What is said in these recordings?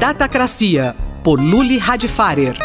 Datacracia, por Luli Radfarer.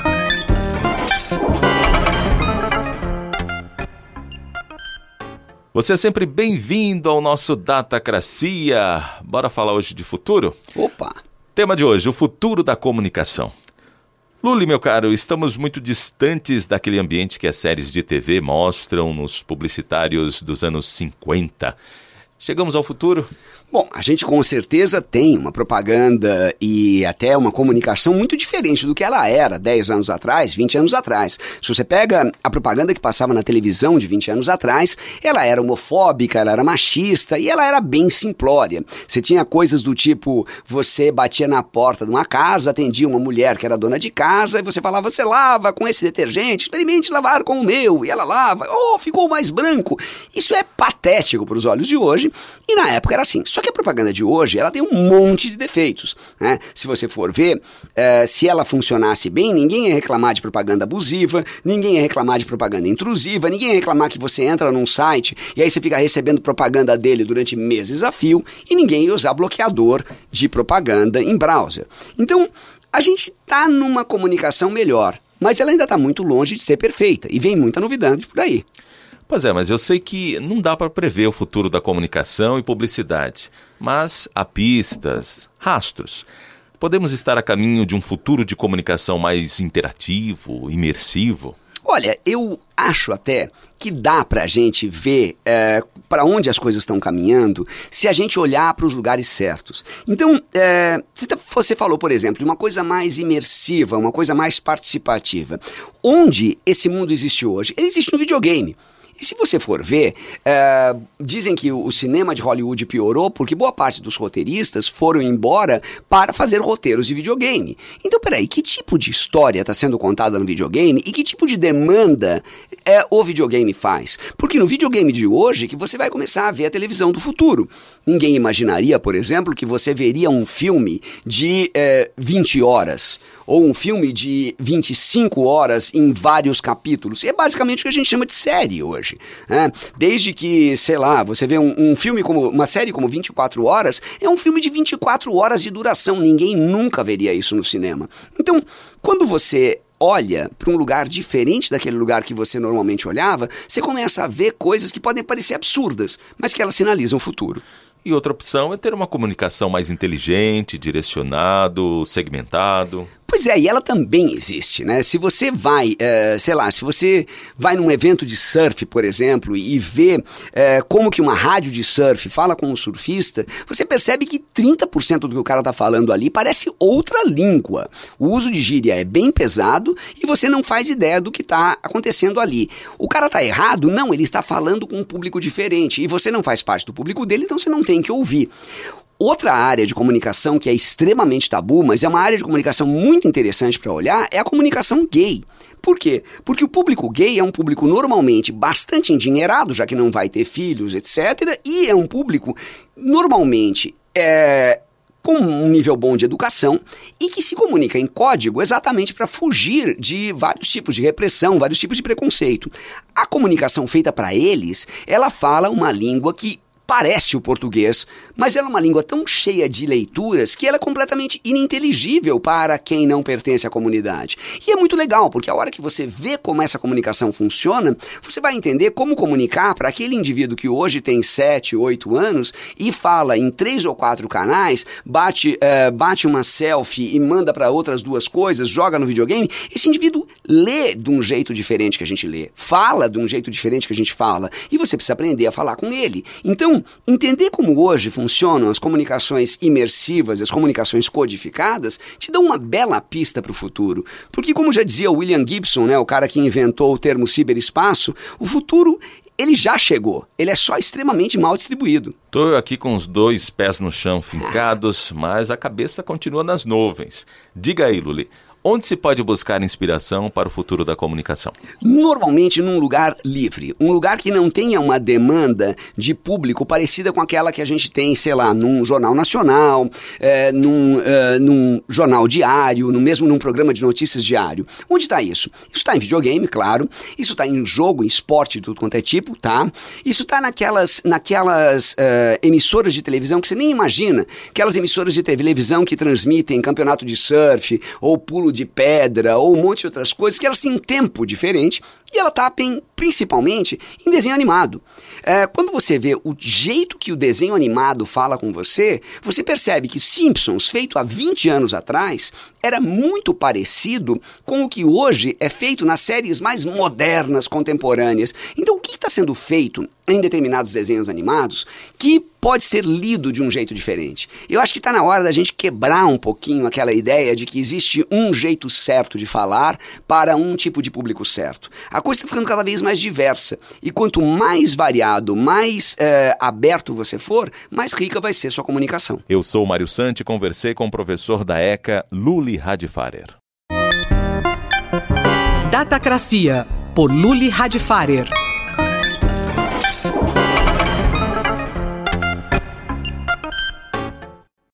Você é sempre bem-vindo ao nosso Datacracia. Bora falar hoje de futuro? Opa! Tema de hoje, o futuro da comunicação. Luli, meu caro, estamos muito distantes daquele ambiente que as séries de TV mostram nos publicitários dos anos 50. Chegamos ao futuro? Bom, a gente com certeza tem uma propaganda e até uma comunicação muito diferente do que ela era 10 anos atrás, 20 anos atrás. Se você pega a propaganda que passava na televisão de 20 anos atrás, ela era homofóbica, ela era machista e ela era bem simplória. Você tinha coisas do tipo, você batia na porta de uma casa, atendia uma mulher que era dona de casa e você falava, você lava com esse detergente, experimente lavar com o meu. E ela lava, ficou mais branco. Isso é patético para os olhos de hoje e na época era assim. Só que a propaganda de hoje, ela tem um monte de defeitos, né? Se você for ver, se ela funcionasse bem, ninguém ia reclamar de propaganda abusiva, ninguém ia reclamar de propaganda intrusiva, ninguém ia reclamar que você entra num site e aí você fica recebendo propaganda dele durante meses a fio e ninguém ia usar bloqueador de propaganda em browser. Então, a gente está numa comunicação melhor, mas ela ainda está muito longe de ser perfeita e vem muita novidade por aí. Pois é, mas eu sei que não dá para prever o futuro da comunicação e publicidade, mas há pistas, rastros. Podemos estar a caminho de um futuro de comunicação mais interativo, imersivo? Olha, eu acho até que dá pra gente ver para onde as coisas estão caminhando se a gente olhar para os lugares certos. Então, você falou, por exemplo, de uma coisa mais imersiva, uma coisa mais participativa. Onde esse mundo existe hoje? Ele existe no videogame. E se você for ver, dizem que o cinema de Hollywood piorou porque boa parte dos roteiristas foram embora para fazer roteiros de videogame. Então, peraí, que tipo de história está sendo contada no videogame e que tipo de demanda o videogame faz? Porque no videogame de hoje que você vai começar a ver a televisão do futuro. Ninguém imaginaria, por exemplo, que você veria um filme de 20 horas ou um filme de 25 horas em vários capítulos. E é basicamente o que a gente chama de série hoje. Desde que, sei lá, você vê um filme como uma série como 24 horas, é um filme de 24 horas de duração. Ninguém nunca veria isso no cinema. Então, quando você olha para um lugar diferente daquele lugar que você normalmente olhava, você começa a ver coisas que podem parecer absurdas, mas que elas sinalizam o futuro. E outra opção é ter uma comunicação mais inteligente, direcionado, segmentado. Pois é, e ela também existe, né? Se você vai, se você vai num evento de surf, por exemplo, e vê como que uma rádio de surf fala com um surfista, você percebe que 30% do que o cara tá falando ali parece outra língua. O uso de gíria é bem pesado e você não faz ideia do que tá acontecendo ali. O cara tá errado? Não, ele está falando com um público diferente e você não faz parte do público dele, então você não tem que ouvir. Outra área de comunicação que é extremamente tabu, mas é uma área de comunicação muito interessante para olhar, é a comunicação gay. Por quê? Porque o público gay é um público normalmente bastante endinheirado, já que não vai ter filhos, etc. E é um público normalmente com um nível bom de educação e que se comunica em código exatamente para fugir de vários tipos de repressão, vários tipos de preconceito. A comunicação feita para eles, ela fala uma língua que parece o português, mas ela é uma língua tão cheia de leituras que ela é completamente ininteligível para quem não pertence à comunidade. E é muito legal, porque a hora que você vê como essa comunicação funciona, você vai entender como comunicar para aquele indivíduo que hoje tem 7, 8 anos e fala em 3 ou 4 canais, bate uma selfie e manda para outras 2 coisas, joga no videogame. Esse indivíduo lê de um jeito diferente que a gente lê, fala de um jeito diferente que a gente fala, e você precisa aprender a falar com ele. Então, entender como hoje funcionam as comunicações imersivas, as comunicações codificadas, te dá uma bela pista para o futuro. Porque, como já dizia o William Gibson, né, o cara que inventou o termo ciberespaço, o futuro, ele já chegou. Ele é só extremamente mal distribuído. Estou aqui com os 2 pés no chão fincados, mas a cabeça continua nas nuvens. Diga aí, Luli, Onde se pode buscar inspiração para o futuro da comunicação? Normalmente num lugar livre, um lugar que não tenha uma demanda de público parecida com aquela que a gente tem, sei lá, num jornal nacional, num jornal diário, mesmo num programa de notícias diário. Onde está isso? Isso está em videogame, claro, isso está em jogo, em esporte de tudo quanto é tipo, tá? Isso está naquelas emissoras de televisão que você nem imagina, aquelas emissoras de televisão que transmitem campeonato de surf, ou pulo de pedra, ou um monte de outras coisas, que elas têm um tempo diferente, e ela está principalmente em desenho animado. Quando você vê o jeito que o desenho animado fala com você percebe que Simpsons, feito há 20 anos atrás, era muito parecido com o que hoje é feito nas séries mais modernas, contemporâneas. Então, o que está sendo feito em determinados desenhos animados que pode ser lido de um jeito diferente? Eu acho que está na hora da gente quebrar um pouquinho aquela ideia de que existe um jeito certo de falar para um tipo de público certo. A coisa está ficando cada vez mais diversa. E quanto mais variado, mais aberto você for, mais rica vai ser sua comunicação. Eu sou o Mário Santi e conversei com o professor da ECA, Luli Radfarer. Datacracia, por Luli Radfarer.